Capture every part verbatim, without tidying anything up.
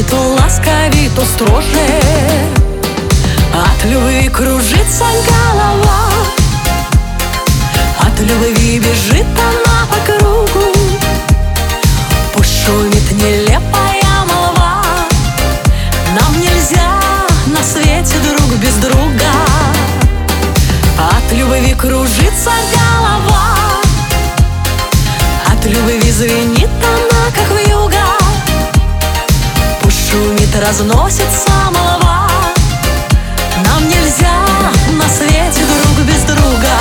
то ласковей, то строже. От любви кружится голова, от любви бежит она по кругу. Пусть шумит нелепая молва, нам нельзя на свете друг без друга. От любви кружится голова, от любви звенит она, как вьюга. Пусть шумит, разносится молва, нам нельзя на свете друг без друга.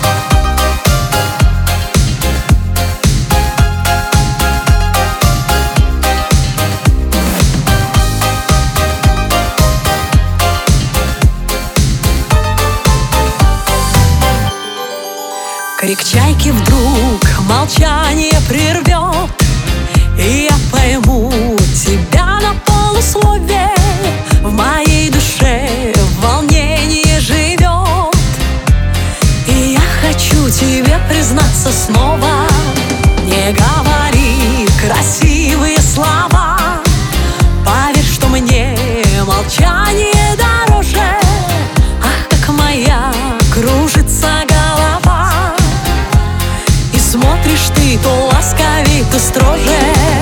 Крик чайки вдруг молчание прервет, и я пойму тебя на полуслове. В моей душе волнение живет, и я хочу тебе признаться снова. Не говори красивые слова, поверь, что мне молчание дороже. Ах, как моя кружится голова, и смотришь ты то ласковей, то строже.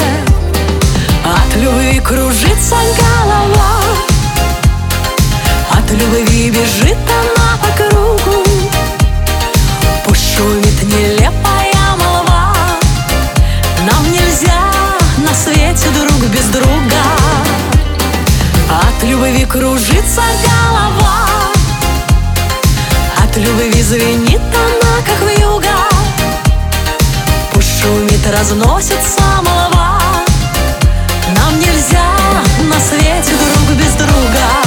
От любви кружится голова, от любви бежит она по кругу. Пусть шумит нелепая молва, нам нельзя на свете друг без друга. От любви кружится голова, от любви звенит она, как вьюга. Пусть шумит, разносится молва, нам нельзя на свете друг без друга.